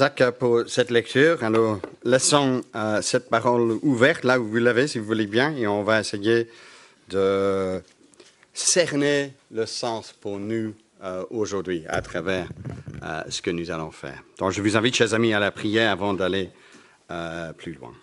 Jacques, pour cette lecture. Alors, laissons cette parole ouverte là où vous l'avez, si vous voulez bien, et on va essayer de cerner le sens pour nous aujourd'hui à travers ce que nous allons faire. Donc, je vous invite, chers amis, à la prière avant d'aller plus loin.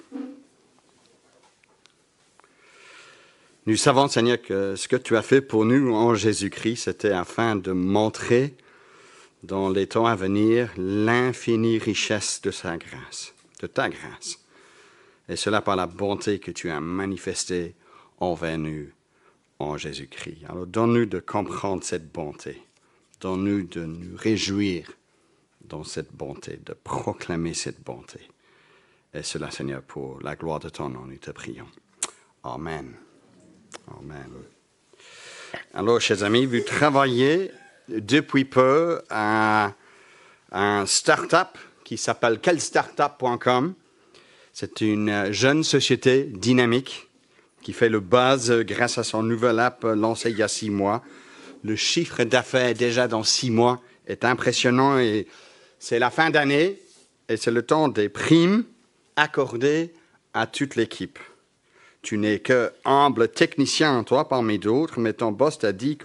Nous savons, Seigneur, que ce que tu as fait pour nous en Jésus-Christ, c'était afin de montrer dans les temps à venir l'infinie richesse de sa grâce, de ta grâce. Et cela par la bonté que tu as manifestée envers nous en Jésus-Christ. Alors donne-nous de comprendre cette bonté. Donne-nous de nous réjouir dans cette bonté, de proclamer cette bonté. Et cela, Seigneur, pour la gloire de ton nom, nous te prions. Amen. Amen. Alors, chers amis, vous travaillez depuis peu à un start-up qui s'appelle quelstartup.com. C'est une jeune société dynamique qui fait le buzz grâce à son nouvel app lancé il y a 6 mois. Le chiffre d'affaires déjà dans 6 mois est impressionnant et c'est la fin d'année et c'est le temps des primes accordées à toute l'équipe. Tu n'es que humble technicien, toi, parmi d'autres, mais ton boss t'a dit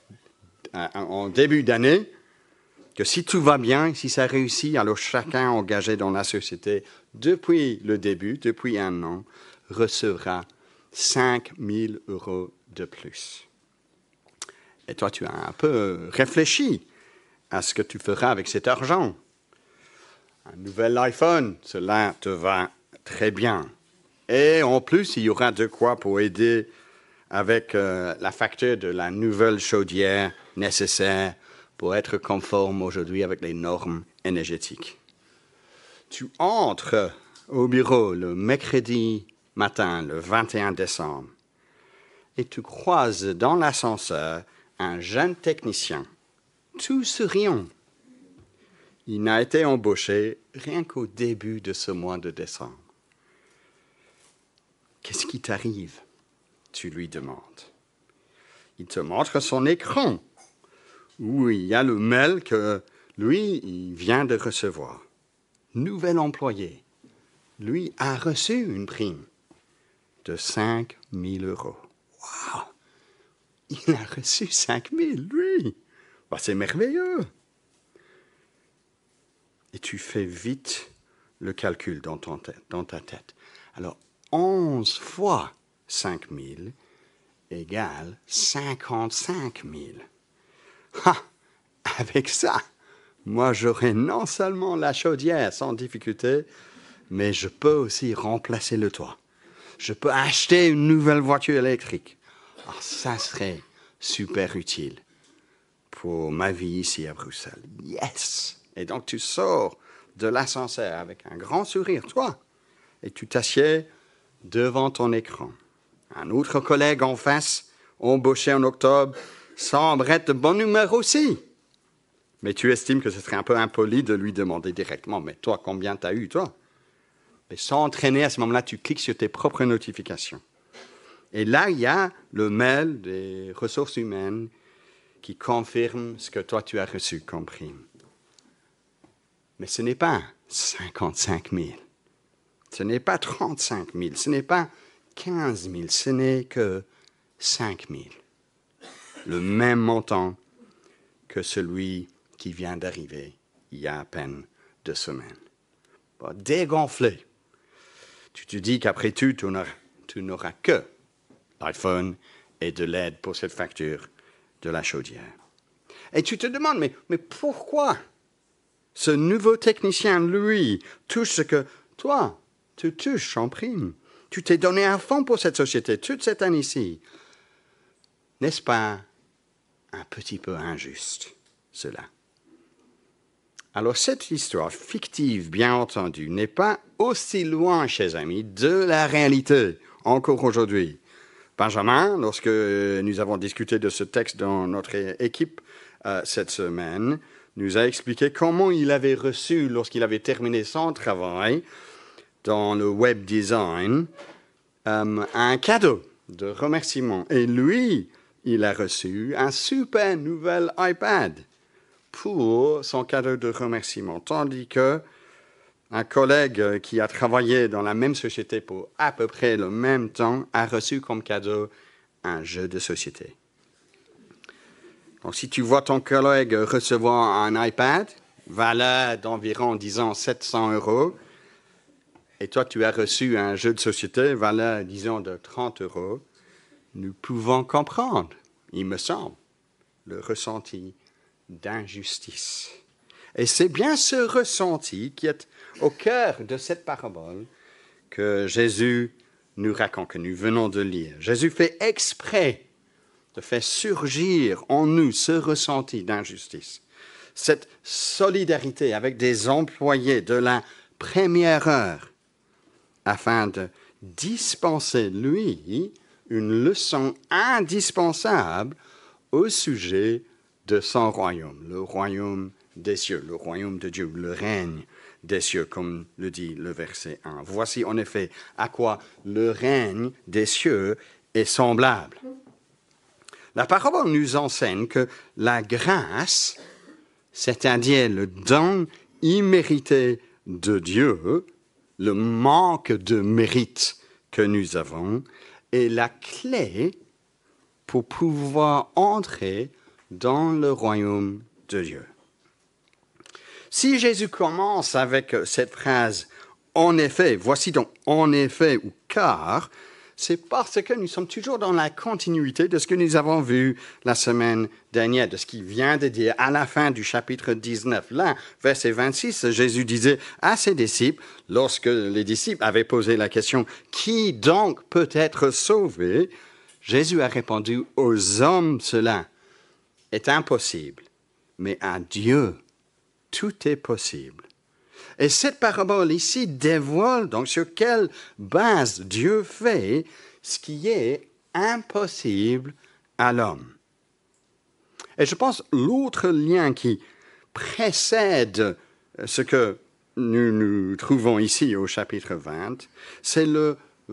qu'en début d'année, que si tout va bien, si ça réussit, alors chacun engagé dans la société, depuis le début, depuis 1 an, recevra 5 000 € de plus. Et toi, tu as un peu réfléchi à ce que tu feras avec cet argent. Un nouvel iPhone, cela te va très bien. Et en plus, il y aura de quoi pour aider avec la facture de la nouvelle chaudière nécessaire pour être conforme aujourd'hui avec les normes énergétiques. Tu entres au bureau le mercredi matin, le 21 décembre, et tu croises dans l'ascenseur un jeune technicien, tout souriant. Il n'a été embauché rien qu'au début de ce mois de décembre. Qu'est-ce qui t'arrive? Tu lui demandes. Il te montre son écran où il y a le mail que lui, il vient de recevoir. Nouvel employé. Lui a reçu une prime de 5 000 €. Waouh! Il a reçu 5 000, lui! Bah, c'est merveilleux! Et tu fais vite le calcul dans ta tête. Alors, 11 fois 5 000 égale 55 000. Ha! Avec ça, moi j'aurai non seulement la chaudière sans difficulté, mais je peux aussi remplacer le toit. Je peux acheter une nouvelle voiture électrique. Ah, ça serait super utile pour ma vie ici à Bruxelles. Yes! Et donc tu sors de l'ascenseur avec un grand sourire, toi, et tu t'assieds devant ton écran. Un autre collègue en face, embauché en octobre, semble être de bon humeur aussi. Mais tu estimes que ce serait un peu impoli de lui demander directement, mais toi, combien t'as eu, toi? Mais sans entraîner, à ce moment-là, tu cliques sur tes propres notifications. Et là, il y a le mail des ressources humaines qui confirme ce que toi, tu as reçu comme prime. Mais ce n'est pas 55 000. Ce n'est pas 35 000. Ce n'est pas 15 000. Ce n'est que 5 000. Le même montant que celui qui vient d'arriver il y a à peine 2 semaines. Bon, dégonflé. Tu te dis qu'après tout, tu n'auras que l'iPhone et de l'aide pour cette facture de la chaudière. Et tu te demandes, mais pourquoi ce nouveau technicien, lui, touche ce que toi, tu touches en prime? Tu t'es donné à fond pour cette société toute cette année-ci. N'est-ce pas un petit peu injuste, cela? Alors, cette histoire fictive, bien entendu, n'est pas aussi loin, chers amis, de la réalité, encore aujourd'hui. Benjamin, lorsque nous avons discuté de ce texte dans notre équipe cette semaine, nous a expliqué comment il avait reçu, lorsqu'il avait terminé son travail dans le web design, un cadeau de remerciement. Et lui, il a reçu un super nouvel iPad pour son cadeau de remerciement. Tandis que Un collègue qui a travaillé dans la même société pour à peu près le même temps a reçu comme cadeau un jeu de société. Donc, si tu vois ton collègue recevoir un iPad, valeur d'environ, disons, 700 €, et toi, tu as reçu un jeu de société, valeur, disons, de 30 €, nous pouvons comprendre, il me semble, le ressenti d'injustice. Et c'est bien ce ressenti qui est au cœur de cette parabole que Jésus nous raconte, que nous venons de lire. Jésus fait exprès de faire surgir en nous ce ressenti d'injustice, cette solidarité avec des employés de la première heure, afin de dispenser, lui, une leçon indispensable au sujet de son royaume, le royaume des cieux, le royaume de Dieu, le règne des cieux, comme le dit le verset 1. Voici en effet à quoi le règne des cieux est semblable. La parabole nous enseigne que la grâce, c'est-à-dire le don immérité de Dieu, le manque de mérite que nous avons, est la clé pour pouvoir entrer dans le royaume de Dieu. Si Jésus commence avec cette phrase « en effet », voici donc « en effet » ou « car », c'est parce que nous sommes toujours dans la continuité de ce que nous avons vu la semaine dernière, de ce qu'il vient de dire à la fin du chapitre 19. Là, verset 26, Jésus disait à ses disciples, lorsque les disciples avaient posé la question « Qui donc peut être sauvé ?» Jésus a répondu « Aux hommes, cela est impossible, mais à Dieu, tout est possible. » Et cette parabole ici dévoile donc sur quelle base Dieu fait ce qui est impossible à l'homme. Et je pense l'autre lien qui précède ce que nous trouvons ici au chapitre 20, c'est le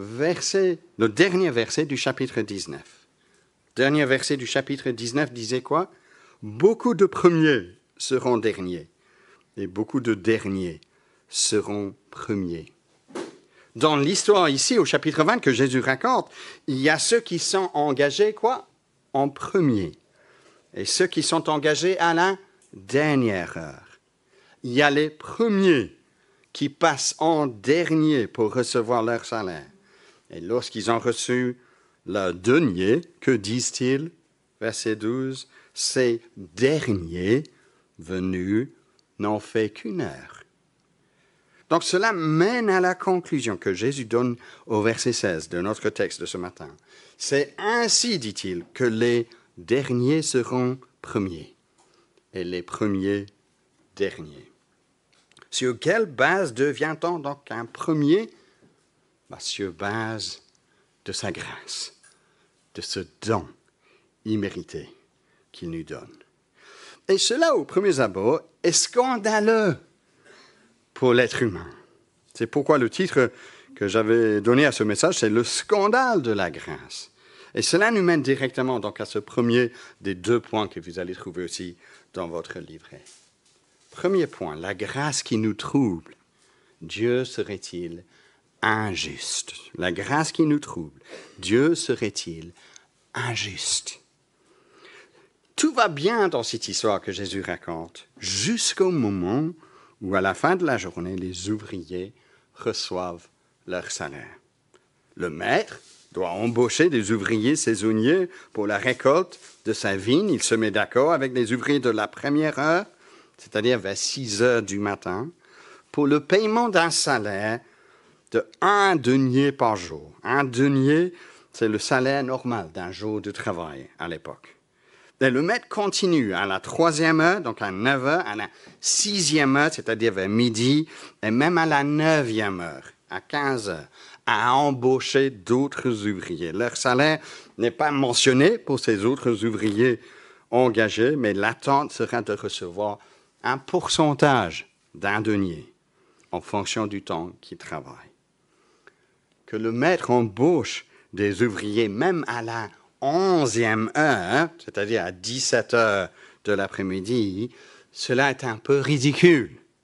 dernier verset du chapitre 19. Le dernier verset du chapitre 19 disait quoi? « Beaucoup de premiers seront derniers, et beaucoup de derniers seront premiers. » Dans l'histoire ici, au chapitre 20 que Jésus raconte, il y a ceux qui sont engagés, quoi? En premier. Et ceux qui sont engagés à la dernière heure. Il y a les premiers qui passent en dernier pour recevoir leur salaire. Et lorsqu'ils ont reçu leur denier, que disent-ils? Verset 12, « Ces derniers venus n'ont fait qu'une heure. » Donc cela mène à la conclusion que Jésus donne au verset 16 de notre texte de ce matin. C'est ainsi, dit-il, que les derniers seront premiers et les premiers derniers. Sur quelle base devient-on donc un premier? Sur base de sa grâce, de ce don immérité qu'il nous donne. Et cela, au premier abord, est scandaleux pour l'être humain. C'est pourquoi le titre que j'avais donné à ce message, c'est « Le scandale de la grâce ». Et cela nous mène directement donc à ce premier des deux points que vous allez trouver aussi dans votre livret. Premier point, la grâce qui nous trouble. Dieu serait-il injuste? La grâce qui nous trouble. Dieu serait-il injuste? Tout va bien dans cette histoire que Jésus raconte, jusqu'au moment où, à la fin de la journée, les ouvriers reçoivent leur salaire. Le maître doit embaucher des ouvriers saisonniers pour la récolte de sa vigne. Il se met d'accord avec les ouvriers de la première heure, c'est-à-dire vers 6 heures du matin, pour le paiement d'un salaire de 1 denier par jour. 1 denier, c'est le salaire normal d'un jour de travail à l'époque. Et le maître continue à la 3e heure, donc à 9 heures, à la 6e heure, c'est-à-dire vers midi, et même à la 9e heure, à 15 heures, à embaucher d'autres ouvriers. Leur salaire n'est pas mentionné pour ces autres ouvriers engagés, mais l'attente sera de recevoir un pourcentage d'un denier en fonction du temps qu'ils travaillent. Que le maître embauche des ouvriers même à la 11e heure, c'est-à-dire à 17 heures de l'après-midi, cela est un peu ridicule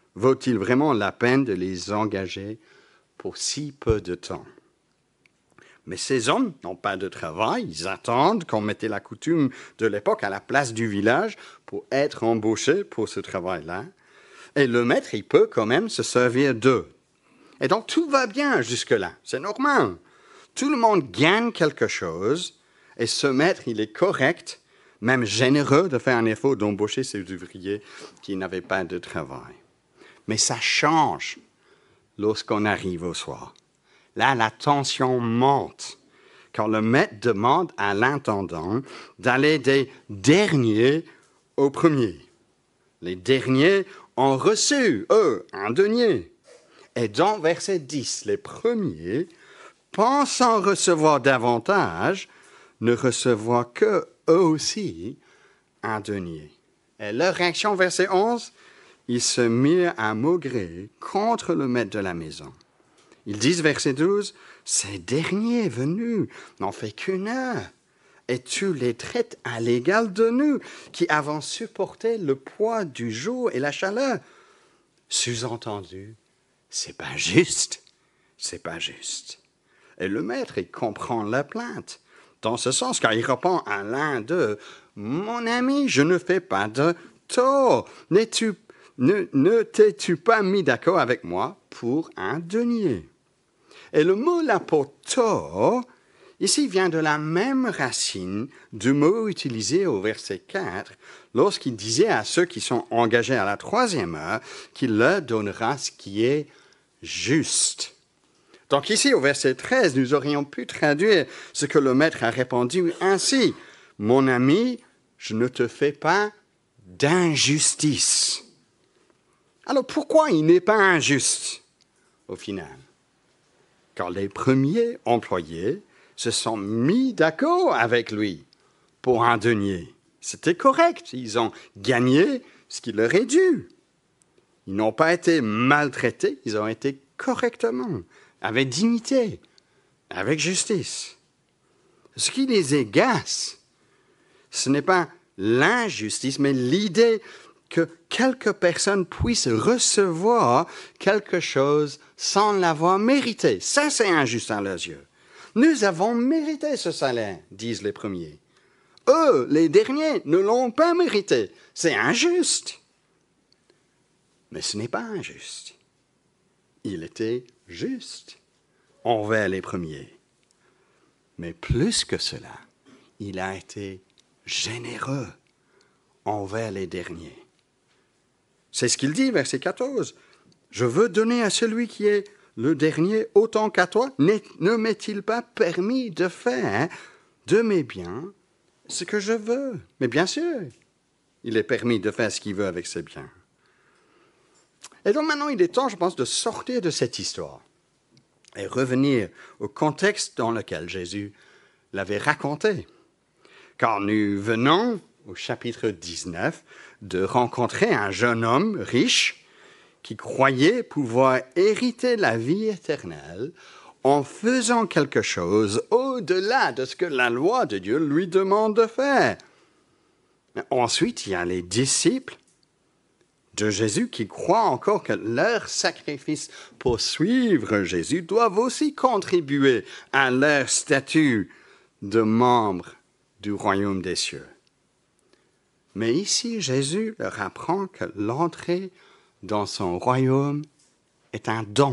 Vaut-il vraiment la peine de les engager pour si peu de temps? Mais ces hommes n'ont pas de travail, ils attendent qu'on mette la coutume de l'époque à la place du village pour être embauchés pour ce travail-là. Et le maître, il peut quand même se servir d'eux. Et donc tout va bien jusque-là, c'est normal. Tout le monde gagne quelque chose et ce maître, il est correct, même généreux de faire un effort d'embaucher ces ouvriers qui n'avaient pas de travail. Mais ça change lorsqu'on arrive au soir. Là, la tension monte quand le maître demande à l'intendant d'aller des derniers aux premiers. Les derniers ont reçu, eux, un denier. Et dans verset 10, les premiers, pensant recevoir davantage, ne recevoir que eux aussi un denier. Et leur réaction, verset 11, ils se mirent à maugréer contre le maître de la maison. Ils disent, verset 12, « Ces derniers venus n'ont fait qu'une heure, et tu les traites à l'égal de nous, qui avons supporté le poids du jour et la chaleur. » Sous-entendu, c'est pas juste, c'est pas juste. Et le maître, il comprend la plainte, dans ce sens, car il répond à l'un d'eux, « Mon ami, je ne fais pas de tort. Ne t'es-tu pas mis d'accord avec moi pour un denier? » Et le mot là pour tort, ici vient de la même racine du mot utilisé au verset 4, lorsqu'il disait à ceux qui sont engagés à la 3e heure qu'il leur donnera ce qui est juste. Donc ici, au verset 13, nous aurions pu traduire ce que le maître a répondu ainsi. « Mon ami, je ne te fais pas d'injustice. » Alors pourquoi il n'est pas injuste au final? Car les premiers employés se sont mis d'accord avec lui pour un denier. C'était correct, ils ont gagné ce qui leur est dû. Ils n'ont pas été maltraités, ils ont été correctement, avec dignité, avec justice. Ce qui les agace, ce n'est pas l'injustice, mais l'idée que quelques personnes puissent recevoir quelque chose sans l'avoir mérité. Ça, c'est injuste à leurs yeux. Nous avons mérité ce salaire, disent les premiers. Eux, les derniers, ne l'ont pas mérité. C'est injuste. Mais ce n'est pas injuste. Il était juste envers les premiers. Mais plus que cela, il a été généreux envers les derniers. C'est ce qu'il dit, verset 14. « Je veux donner à celui qui est le dernier autant qu'à toi. Ne m'est-il pas permis de faire de mes biens ce que je veux? » Mais bien sûr, il est permis de faire ce qu'il veut avec ses biens. Et donc maintenant, il est temps, je pense, de sortir de cette histoire et revenir au contexte dans lequel Jésus l'avait raconté. Car nous venons, au chapitre 19, de rencontrer un jeune homme riche qui croyait pouvoir hériter la vie éternelle en faisant quelque chose au-delà de ce que la loi de Dieu lui demande de faire. Ensuite, il y a les disciples de Jésus qui croient encore que leur sacrifice pour suivre Jésus doivent aussi contribuer à leur statut de membre du royaume des cieux. Mais ici, Jésus leur apprend que l'entrée dans son royaume est un don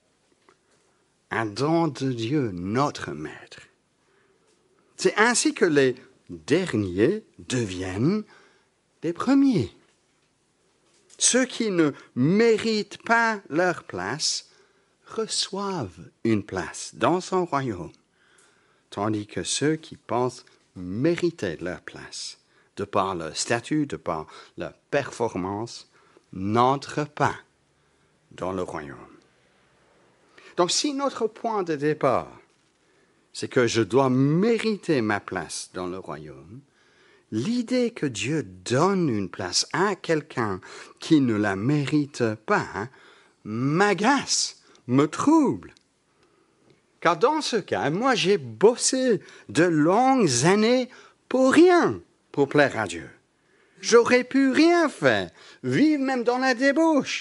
de Dieu, notre Maître. C'est ainsi que les derniers deviennent les premiers. Ceux qui ne méritent pas leur place reçoivent une place dans son royaume, tandis que ceux qui pensent mériter leur place, de par leur statut, de par leur performance, n'entrent pas dans le royaume. Donc si notre point de départ, c'est que je dois mériter ma place dans le royaume, l'idée que Dieu donne une place à quelqu'un qui ne la mérite pas m'agace, me trouble. Car dans ce cas, moi j'ai bossé de longues années pour rien, pour plaire à Dieu. J'aurais pu rien faire, vivre même dans la débauche,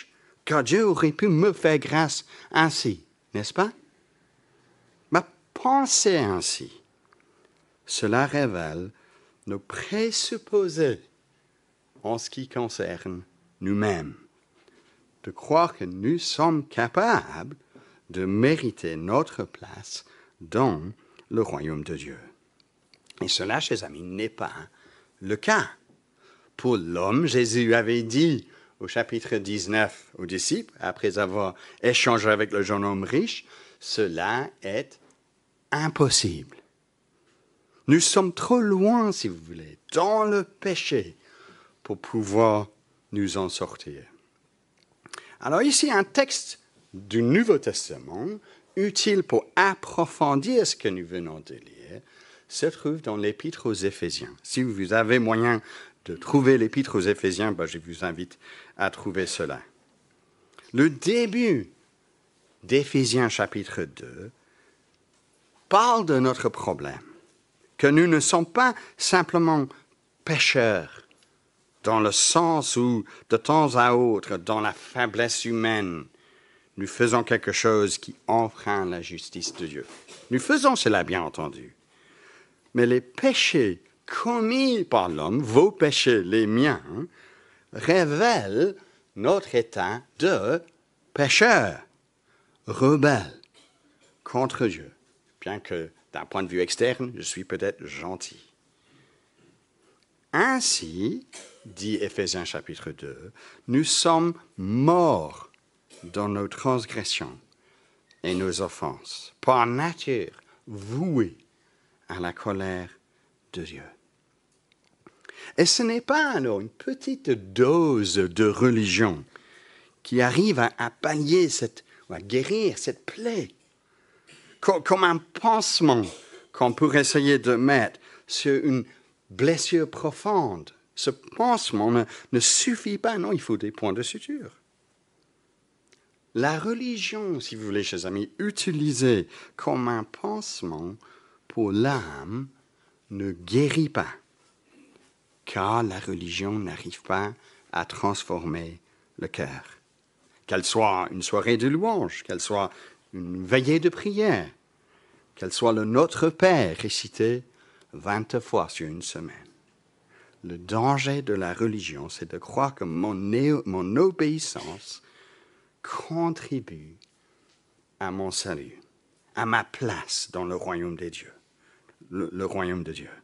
car Dieu aurait pu me faire grâce ainsi, n'est-ce pas? Mais penser ainsi, cela révèle nos présupposés en ce qui concerne nous-mêmes, de croire que nous sommes capables de mériter notre place dans le royaume de Dieu. Et cela, chers amis, n'est pas le cas. Pour l'homme, Jésus avait dit au chapitre 19 aux disciples, après avoir échangé avec le jeune homme riche, cela est impossible. Nous sommes trop loin, si vous voulez, dans le péché pour pouvoir nous en sortir. Alors ici, un texte du Nouveau Testament, utile pour approfondir ce que nous venons de lire, se trouve dans l'Épître aux Éphésiens. Si vous avez moyen de trouver l'Épître aux Éphésiens, je vous invite à trouver cela. Le début d'Éphésiens chapitre 2 parle de notre problème, que nous ne sommes pas simplement pécheurs, dans le sens où, de temps à autre, dans la faiblesse humaine, nous faisons quelque chose qui enfreint la justice de Dieu. Nous faisons cela, bien entendu. Mais les péchés commis par l'homme, vos péchés, les miens, révèlent notre état de pécheur, rebelle contre Dieu. Bien que, d'un point de vue externe, je suis peut-être gentil. Ainsi, dit Éphésiens chapitre 2, nous sommes morts dans nos transgressions et nos offenses, par nature voués à la colère de Dieu. Et ce n'est pas alors une petite dose de religion qui arrive à pallier ou à guérir cette plaie, comme un pansement qu'on pourrait essayer de mettre sur une blessure profonde. Ce pansement ne suffit pas, non, il faut des points de suture. La religion, si vous voulez, chers amis, utilisée comme un pansement pour l'âme, ne guérit pas, car la religion n'arrive pas à transformer le cœur. Qu'elle soit une soirée de louange, qu'elle soit une veillée de prière, qu'elle soit le Notre Père récité 20 fois sur une semaine. Le danger de la religion, c'est de croire que mon obéissance contribue à mon salut, à ma place dans le royaume des dieux, le royaume de Dieu.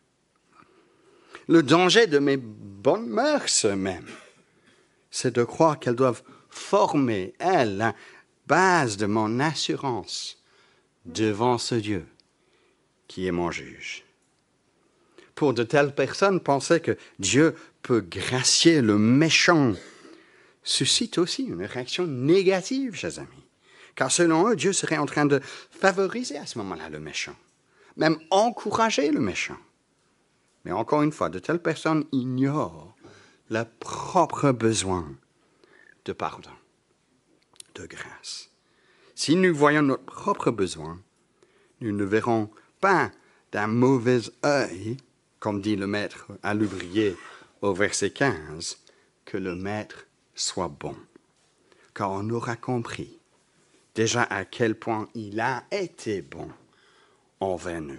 Le danger de mes bonnes mœurs même, c'est de croire qu'elles doivent former, elles, la base de mon assurance devant ce Dieu qui est mon juge. Pour de telles personnes, penser que Dieu peut gracier le méchant suscite aussi une réaction négative, chers amis. Car selon eux, Dieu serait en train de favoriser à ce moment-là le méchant, même encourager le méchant. Mais encore une fois, de telles personnes ignorent leur propre besoin de pardon, de grâce. Si nous voyons notre propre besoin, nous ne verrons pas d'un mauvais œil, comme dit le maître à l'ouvrier au verset 15, que le maître soit bon. Car on aura compris déjà à quel point il a été bon envers nous.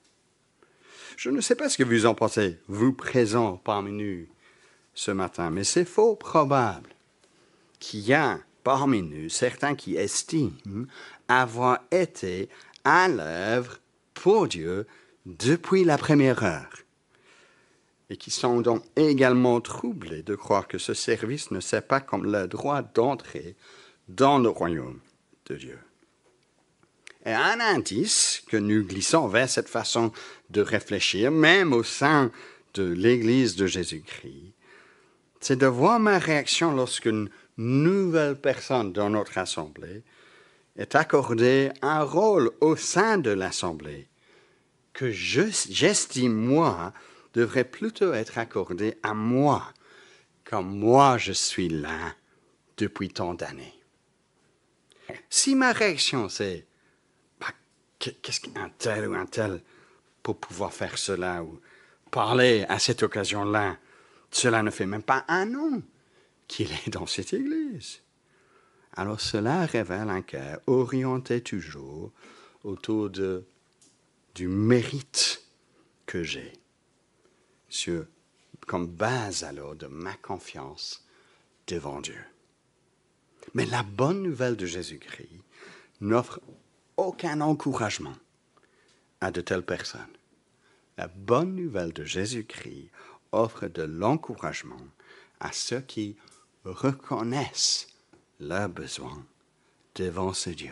Je ne sais pas ce que vous en pensez, vous présents parmi nous ce matin, mais c'est fort probable qu'il y a parmi nous certains qui estiment avoir été à l'œuvre pour Dieu depuis la première heure et qui sont donc également troublés de croire que ce service ne sert pas comme le droit d'entrer dans le royaume de Dieu. Et un indice que nous glissons vers cette façon de réfléchir, même au sein de l'Église de Jésus-Christ, c'est de voir ma réaction lorsqu'une nouvelle personne dans notre assemblée est accordée un rôle au sein de l'assemblée que j'estime, moi, devrait plutôt être accordé à moi, comme moi je suis là depuis tant d'années. Si ma réaction c'est qu'est-ce qu'un tel ou un tel pour pouvoir faire cela ou parler à cette occasion-là, cela ne fait même pas un an qu'il est dans cette église. Alors cela révèle un cœur orienté toujours autour du mérite que j'ai, comme base alors de ma confiance devant Dieu. Mais la bonne nouvelle de Jésus-Christ n'offre aucun encouragement à de telles personnes. La bonne nouvelle de Jésus-Christ offre de l'encouragement à ceux qui reconnaissent leurs besoins devant ce Dieu.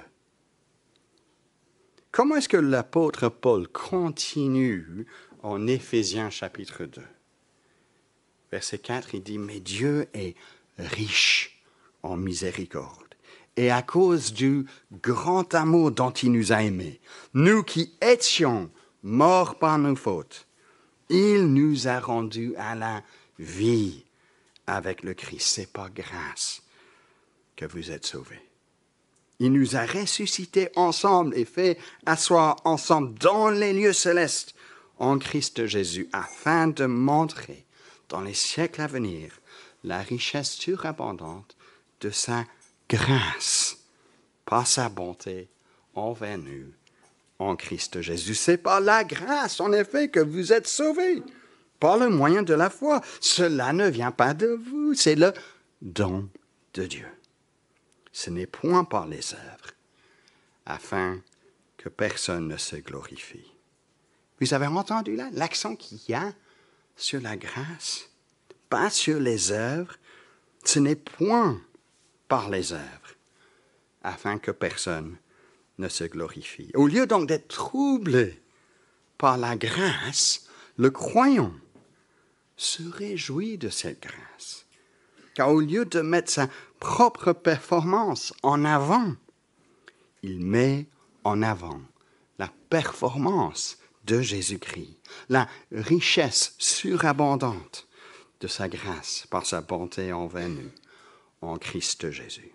Comment est-ce que l'apôtre Paul continue en Éphésiens chapitre 2? Verset 4, il dit « Mais Dieu est riche en miséricorde. Et à cause du grand amour dont il nous a aimés, nous qui étions morts par nos fautes, il nous a rendus à la vie avec le Christ. C'est par grâce que vous êtes sauvés. Il nous a ressuscités ensemble et fait asseoir ensemble dans les lieux célestes en Christ Jésus, afin de montrer dans les siècles à venir la richesse surabondante de sa grâce, par sa bonté envers nous en Christ Jésus. C'est par la grâce, en effet, que vous êtes sauvés, par le moyen de la foi. Cela ne vient pas de vous, c'est le don de Dieu. Ce n'est point par les œuvres, afin que personne ne se glorifie. Vous avez entendu là l'accent qu'il y a sur la grâce, pas sur les œuvres. Ce n'est point par les œuvres, afin que personne ne se glorifie. Au lieu donc d'être troublé par la grâce, le croyant se réjouit de cette grâce. Car au lieu de mettre sa propre performance en avant, il met en avant la performance de Jésus-Christ, la richesse surabondante de sa grâce par sa bonté envers nous en Christ Jésus.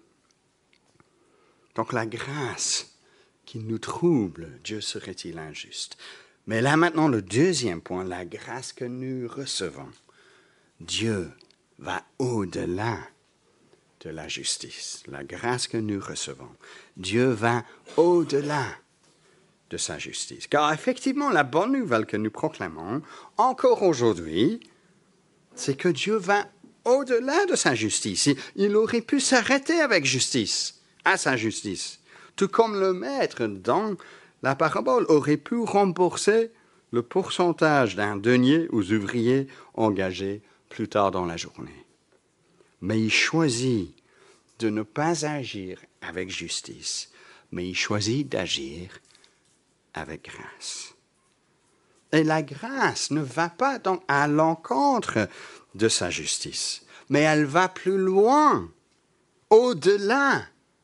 Donc la grâce qui nous trouble, Dieu serait-il injuste? Mais là maintenant, le deuxième point, la grâce que nous recevons. Dieu va au-delà de la justice. La grâce que nous recevons. Dieu va au-delà de sa justice. Car effectivement, la bonne nouvelle que nous proclamons, encore aujourd'hui, c'est que Dieu va au-delà de sa justice. Il aurait pu s'arrêter avec justice, à sa justice. Tout comme le maître dans la parabole aurait pu rembourser le pourcentage d'un denier aux ouvriers engagés plus tard dans la journée. Mais il choisit de ne pas agir avec justice, mais il choisit d'agir avec grâce. Et la grâce ne va pas donc à l'encontre de sa justice, mais elle va plus loin, au-delà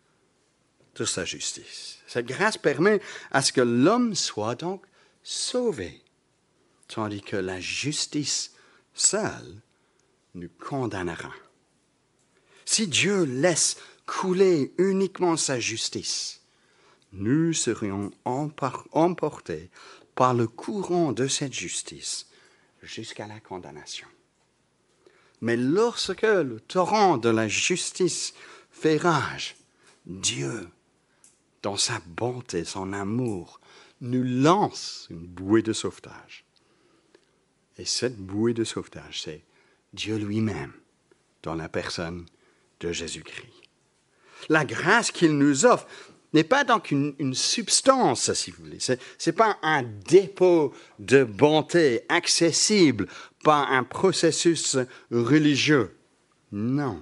de sa justice. Cette grâce permet à ce que l'homme soit donc sauvé, tandis que la justice seule nous condamnera. Si Dieu laisse couler uniquement sa justice, nous serions emportés par le courant de cette justice jusqu'à la condamnation. Mais lorsque le torrent de la justice fait rage, Dieu, dans sa bonté, son amour, nous lance une bouée de sauvetage. Et cette bouée de sauvetage, c'est Dieu lui-même, dans la personne de Jésus-Christ. La grâce qu'il nous offre n'est pas donc une substance, si vous voulez. C'est pas un dépôt de bonté accessible par un processus religieux. Non.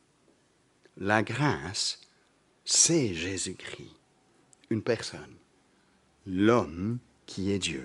La grâce, c'est Jésus-Christ, une personne, l'homme qui est Dieu,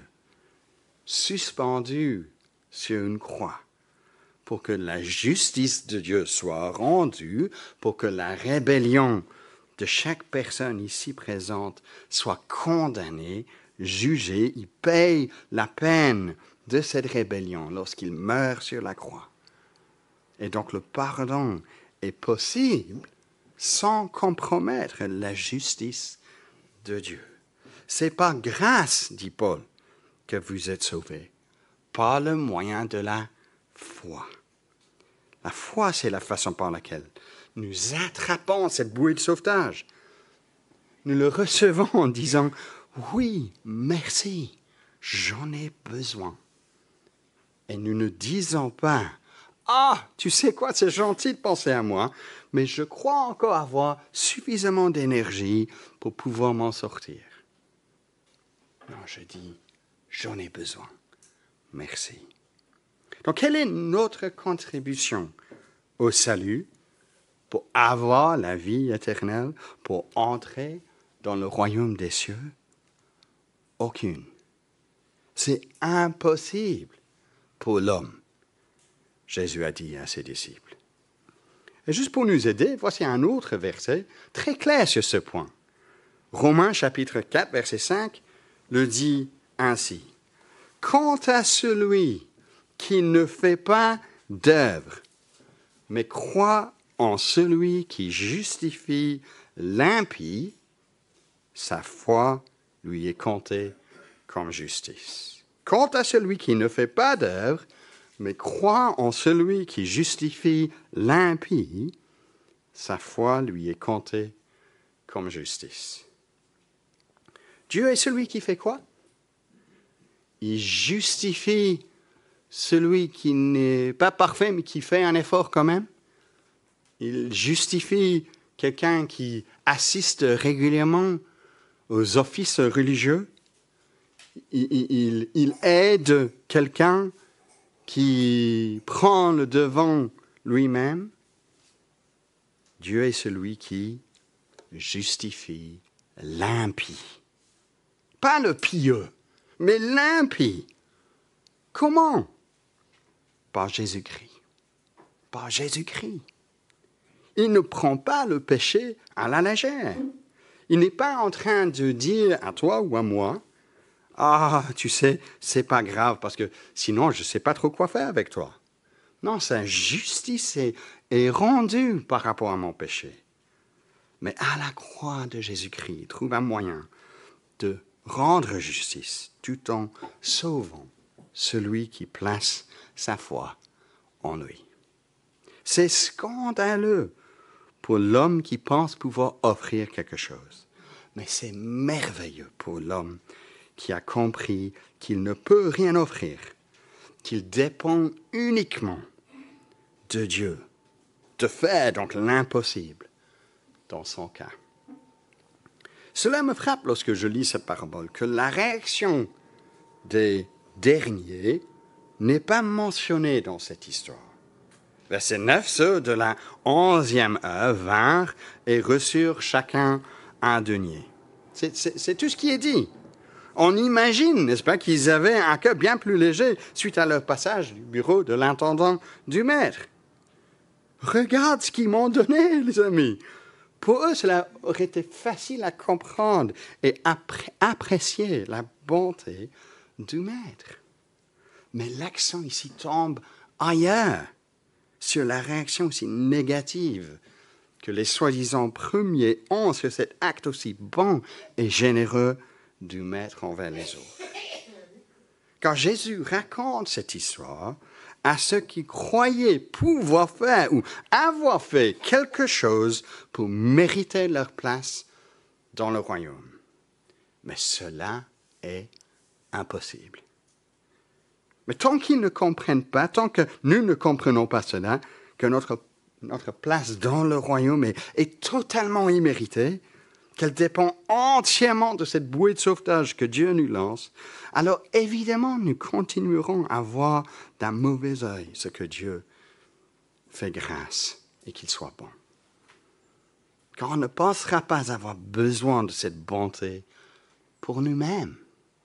suspendu sur une croix pour que la justice de Dieu soit rendue, pour que la rébellion de chaque personne ici présente soit condamnée, jugée. Il paye la peine de cette rébellion lorsqu'il meurt sur la croix. Et donc le pardon est possible sans compromettre la justice de Dieu. C'est par grâce, dit Paul, que vous êtes sauvés, par le moyen de la foi. La foi, c'est la façon par laquelle nous attrapons cette bouée de sauvetage. Nous le recevons en disant « Oui, merci, j'en ai besoin ». Et nous ne disons pas « Ah, tu sais quoi, c'est gentil de penser à moi, mais je crois encore avoir suffisamment d'énergie pour pouvoir m'en sortir. » Non, je dis « J'en ai besoin, merci ». Donc, quelle est notre contribution au salut pour avoir la vie éternelle, pour entrer dans le royaume des cieux? Aucune. C'est impossible pour l'homme, Jésus a dit à ses disciples. Et juste pour nous aider, voici un autre verset très clair sur ce point. Romains chapitre 4, verset 5, le dit ainsi. « Quant à celui qui ne fait pas d'œuvre, mais croit en celui qui justifie l'impie, sa foi lui est comptée comme justice. » Quant à celui qui ne fait pas d'œuvre, mais croit en celui qui justifie l'impie, sa foi lui est comptée comme justice. Dieu est celui qui fait quoi? Il justifie celui qui n'est pas parfait, mais qui fait un effort quand même. Il justifie quelqu'un qui assiste régulièrement aux offices religieux. Il aide quelqu'un qui prend le devant lui-même. Dieu est celui qui justifie l'impie. Pas le pieux, mais l'impie. Comment? Par Jésus-Christ. Par Jésus-Christ. Il ne prend pas le péché à la légère. Il n'est pas en train de dire à toi ou à moi, « Ah, tu sais, c'est pas grave, parce que sinon, je ne sais pas trop quoi faire avec toi. » Non, sa justice est rendue par rapport à mon péché. Mais à la croix de Jésus-Christ, il trouve un moyen de rendre justice tout en sauvant celui qui place sa foi en lui. C'est scandaleux pour l'homme qui pense pouvoir offrir quelque chose. Mais c'est merveilleux pour l'homme qui a compris qu'il ne peut rien offrir, qu'il dépend uniquement de Dieu, de faire donc l'impossible dans son cas. Cela me frappe lorsque je lis cette parabole, que la réaction des derniers n'est pas mentionnée dans cette histoire. Verset 9, ceux de la 11e heure vinrent et reçurent chacun un denier. C'est tout ce qui est dit. On imagine, n'est-ce pas, qu'ils avaient un cœur bien plus léger suite à leur passage du bureau de l'intendant du maître. Regarde ce qu'ils m'ont donné, les amis. Pour eux, cela aurait été facile à comprendre et apprécier la bonté du maître. Mais l'accent ici tombe ailleurs, sur la réaction aussi négative que les soi-disant premiers ont sur cet acte aussi bon et généreux du maître envers les autres. Quand Jésus raconte cette histoire à ceux qui croyaient pouvoir faire ou avoir fait quelque chose pour mériter leur place dans le royaume. Mais cela est impossible. Mais tant qu'ils ne comprennent pas, tant que nous ne comprenons pas cela, que notre place dans le royaume est totalement imméritée, qu'elle dépend entièrement de cette bouée de sauvetage que Dieu nous lance, alors évidemment nous continuerons à voir d'un mauvais œil ce que Dieu fait grâce et qu'il soit bon. Car on ne pensera pas avoir besoin de cette bonté pour nous-mêmes.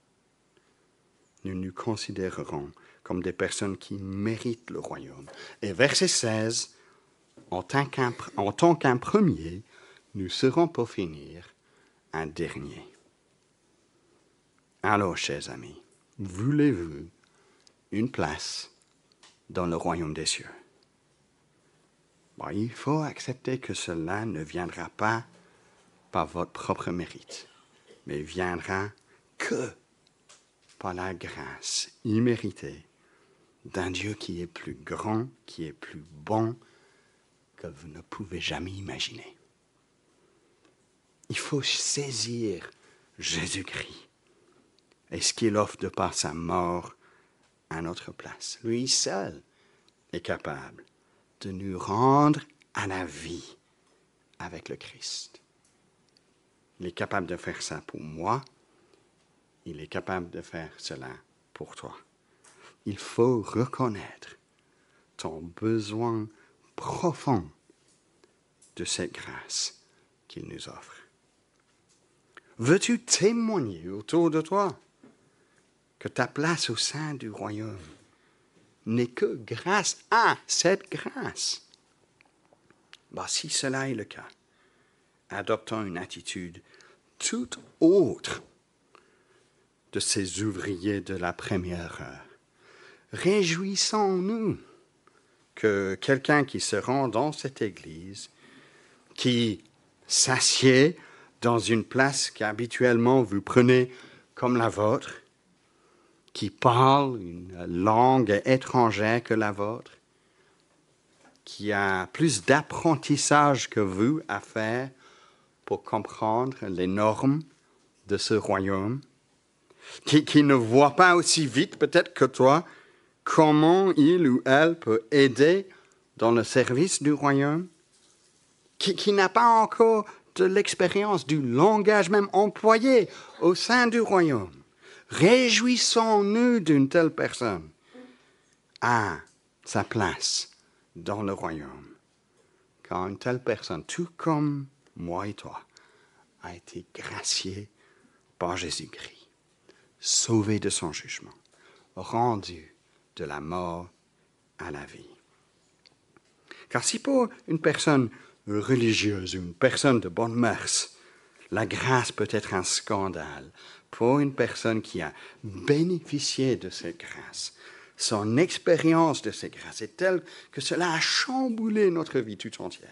Nous nous considérerons comme des personnes qui méritent le royaume. Et verset 16, en tant qu'un premier, nous serons pour finir un dernier. Alors, chers amis, voulez-vous une place dans le royaume des cieux? Bon, il faut accepter que cela ne viendra pas par votre propre mérite, mais viendra que par la grâce imméritée d'un Dieu qui est plus grand, qui est plus bon que vous ne pouvez jamais imaginer. Il faut saisir Jésus-Christ et ce qu'il offre de par sa mort à notre place. Lui seul est capable de nous rendre à la vie avec le Christ. Il est capable de faire ça pour moi. Il est capable de faire cela pour toi. Il faut reconnaître ton besoin profond de cette grâce qu'il nous offre. Veux-tu témoigner autour de toi que ta place au sein du royaume n'est que grâce à cette grâce? Si cela est le cas, adoptons une attitude tout autre de ces ouvriers de la première heure. Réjouissons-nous que quelqu'un qui se rend dans cette église, qui s'assied dans une place qu'habituellement vous prenez comme la vôtre, qui parle une langue étrangère que la vôtre, qui a plus d'apprentissage que vous à faire pour comprendre les normes de ce royaume, qui ne voit pas aussi vite peut-être que toi comment il ou elle peut aider dans le service du royaume, qui n'a pas encore de l'expérience du langage même employé au sein du royaume. Réjouissons-nous d'une telle personne à sa place dans le royaume, car une telle personne, tout comme moi et toi, a été graciée par Jésus-Christ, sauvée de son jugement, rendue de la mort à la vie. Car si pour une personne religieuse ou une personne de bonne mœurs, la grâce peut être un scandale, pour une personne qui a bénéficié de cette grâce, son expérience de cette grâce est telle que cela a chamboulé notre vie tout entière.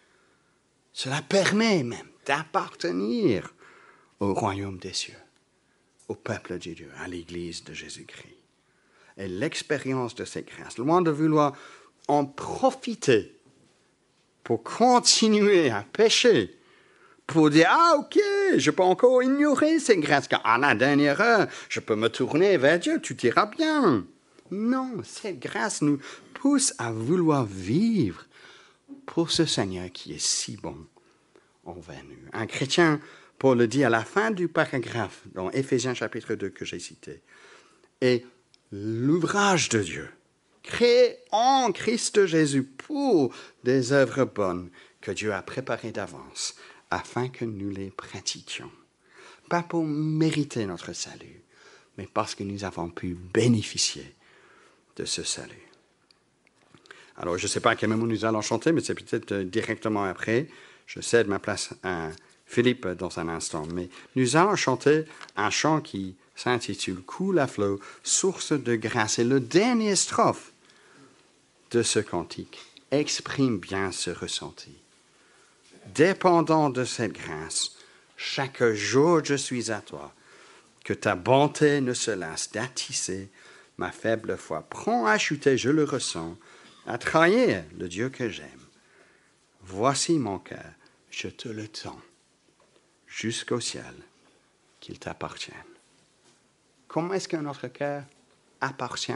Cela permet même d'appartenir au royaume des cieux, au peuple de Dieu, à l'Église de Jésus-Christ. Et l'expérience de cette grâce, loin de vouloir en profiter pour continuer à pécher, pour dire, ok, je peux encore ignorer cette grâce, car à la dernière heure, je peux me tourner vers Dieu, tout ira bien. Non, cette grâce nous pousse à vouloir vivre pour ce Seigneur qui est si bon envers nous. Un chrétien, Paul le dit à la fin du paragraphe dans Éphésiens chapitre 2 que j'ai cité, est l'ouvrage de Dieu, créé en Christ Jésus pour des œuvres bonnes que Dieu a préparées d'avance afin que nous les pratiquions. Pas pour mériter notre salut, mais parce que nous avons pu bénéficier de ce salut. Alors, je ne sais pas à quel moment nous allons chanter, mais c'est peut-être directement après. Je cède ma place à Philippe dans un instant. Mais nous allons chanter un chant qui s'intitule « Coule à flot, source de grâce ». Et le dernier strophe de ce cantique exprime bien ce ressenti. Dépendant de cette grâce, chaque jour je suis à toi, que ta bonté ne se lasse d'attiser ma faible foi. Prends à chuter, je le ressens, à trahir le Dieu que j'aime. Voici mon cœur, je te le tends, jusqu'au ciel, qu'il t'appartienne. Comment est-ce que notre cœur appartient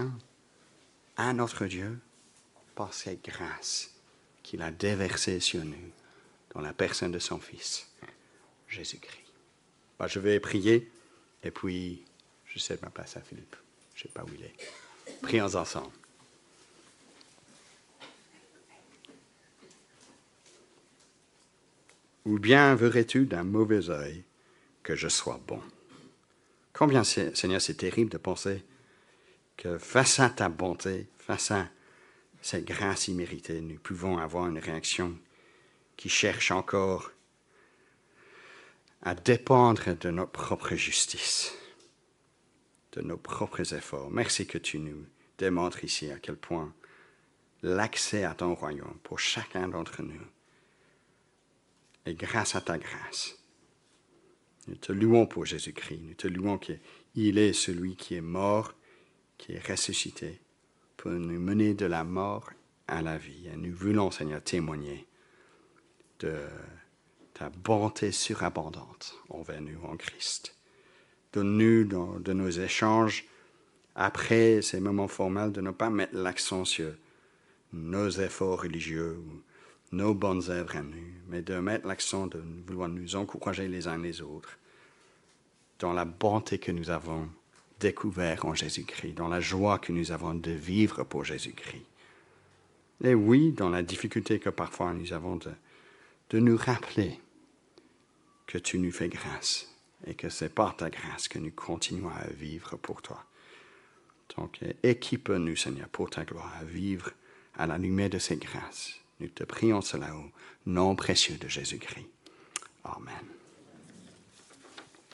à notre Dieu? Par cette grâce qu'il a déversée sur nous, dans la personne de son Fils, Jésus-Christ. Je vais prier, et puis je cède ma place à Philippe. Je ne sais pas où il est. Prions ensemble. Ou bien verrais-tu d'un mauvais œil que je sois bon? Combien, Seigneur, c'est terrible de penser que face à ta bonté, face à cette grâce imméritée, nous pouvons avoir une réaction qui cherche encore à dépendre de notre propre justice, de nos propres efforts. Merci que tu nous démontres ici à quel point l'accès à ton royaume pour chacun d'entre nous est grâce à ta grâce. Nous te louons pour Jésus-Christ. Nous te louons qu'il est celui qui est mort, qui est ressuscité, pour nous mener de la mort à la vie. Et nous voulons, Seigneur, témoigner de ta bonté surabondante envers nous en Christ. Donne-nous de nos échanges, après ces moments formels, de ne pas mettre l'accent sur nos efforts religieux ou nos bonnes œuvres à nous, mais de mettre l'accent de vouloir nous encourager les uns les autres dans la bonté que nous avons découverte en Jésus-Christ, dans la joie que nous avons de vivre pour Jésus-Christ. Et oui, dans la difficulté que parfois nous avons de nous rappeler que tu nous fais grâce et que c'est par ta grâce que nous continuons à vivre pour toi. Donc, équipe-nous, Seigneur, pour ta gloire, à vivre à la lumière de ces grâces. Nous te prions cela au nom précieux de Jésus-Christ. Amen.